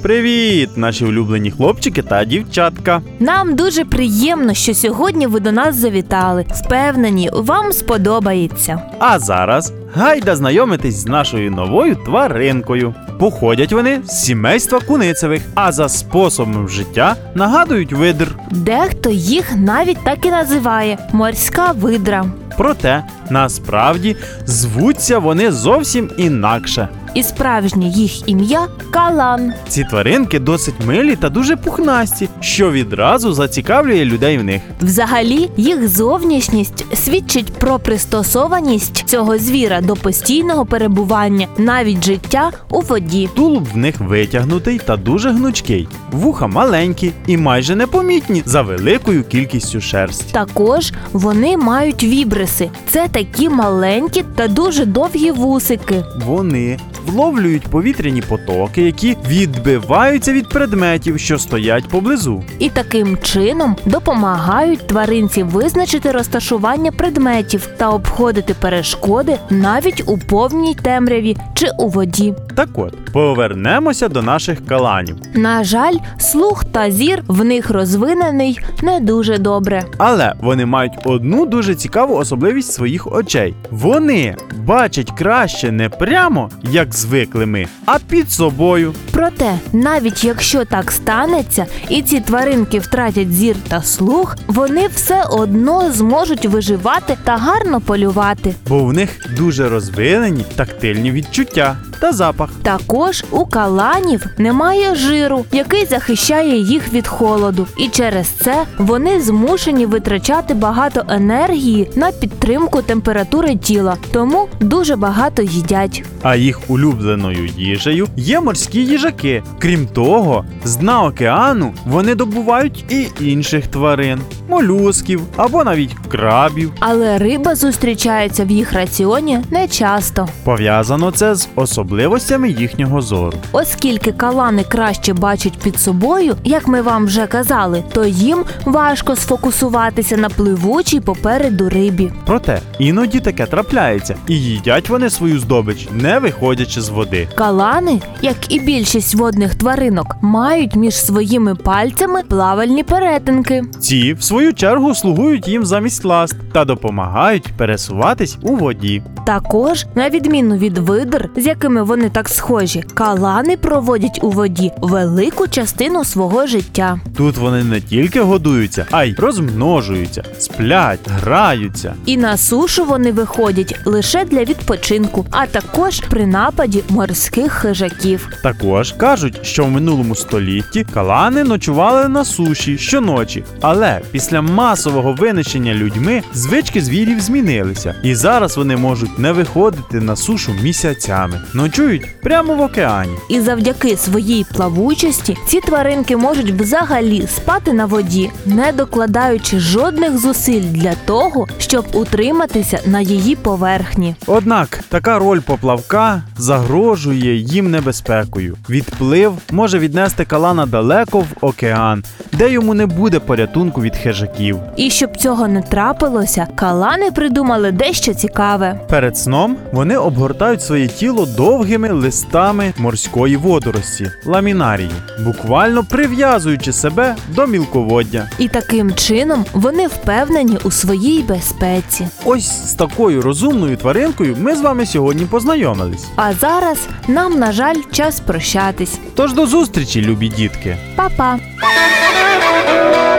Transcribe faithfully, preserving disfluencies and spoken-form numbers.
Привіт, наші улюблені хлопчики та дівчатка! Нам дуже приємно, що сьогодні ви до нас завітали. Впевнені, вам сподобається. А зараз гайда знайомитись з нашою новою тваринкою. Походять вони з сімейства куницевих, а за способом життя нагадують видр. Дехто їх навіть так і називає – морська видра. Проте, насправді, звуться вони зовсім інакше. І справжнє їх ім'я – калан. Ці тваринки досить милі та дуже пухнасті, що відразу зацікавлює людей в них. Взагалі, їх зовнішність свідчить про пристосованість цього звіра до постійного перебування, навіть життя у воді. Тулуб в них витягнутий та дуже гнучкий. Вуха маленькі і майже непомітні за великою кількістю шерсті. Також вони мають вібриси. Це такі маленькі та дуже довгі вусики. Вони вловлюють повітряні потоки, які відбиваються від предметів, що стоять поблизу. І таким чином допомагають тваринці визначити розташування предметів та обходити перешкоди навіть у повній темряві чи у воді. Так от, повернемося до наших каланів. На жаль, слух та зір в них розвинений не дуже добре. Але вони мають одну дуже цікаву особливість своїх очей. Вони бачать краще не прямо, як звикли ми, а під собою. Проте, навіть якщо так станеться, і ці тваринки втратять зір та слух, вони все одно зможуть виживати та гарно полювати. Бо в них дуже розвинені тактильні відчуття та запах. Також у каланів немає жиру, який захищає їх від холоду. І через це вони змушені витрачати багато енергії на підтримку температури тіла, тому дуже багато їдять. А їх улюбленою їжею є морські їжаки. Крім того, з дна океану вони добувають і інших тварин, молюсків або навіть крабів. Але риба зустрічається в їх раціоні не часто. Пов'язано це з особливостями їхнього зору. Оскільки калани краще бачать під собою, як ми вам вже казали, то їм важко сфокусуватися на пливучій попереду рибі. Проте, іноді таке трапляється, і їдять вони свою здобич, не виходячи з води. Калани, як і більшість водних тваринок, мають між своїми пальцями плавальні перетинки. Ці, в свою чергу, слугують їм замість ласт та допомагають пересуватись у воді. Також, на відміну від видр, з якими вони так схожі, калани проводять у воді велику частину свого життя. Тут вони не тільки годуються, а й розмножуються, сплять, граються. І на сушу вони виходять лише для відпочинку, а також при нападі морських хижаків. Також кажуть, що в минулому столітті калани ночували на суші щоночі. Але після масового винищення людьми звички звірів змінилися. І зараз вони можуть не виходити на сушу місяцями. Ночують прямо в океані. І завдяки своїй плавучості ці тваринки можуть взагалі спати на воді, не докладаючи жодних зусиль для того, щоб утриматися на її поверхні. Однак така роль поплавка загрожує їм небезпекою. Відплив може віднести калана далеко в океан, де йому не буде порятунку від хижаків. І щоб цього не трапилося, калани придумали дещо цікаве. Перед сном вони обгортають своє тіло довгими листами морської водорості – ламінарії, буквально прив'язуючи себе до мілководдя. І таким чином вони впевнені у своїй безпеці. Ось з такою розумною тваринкою ми з вами сьогодні познайомились. А зараз нам, на жаль, час прощатись. Тож до зустрічі, любі дітки! Па-па!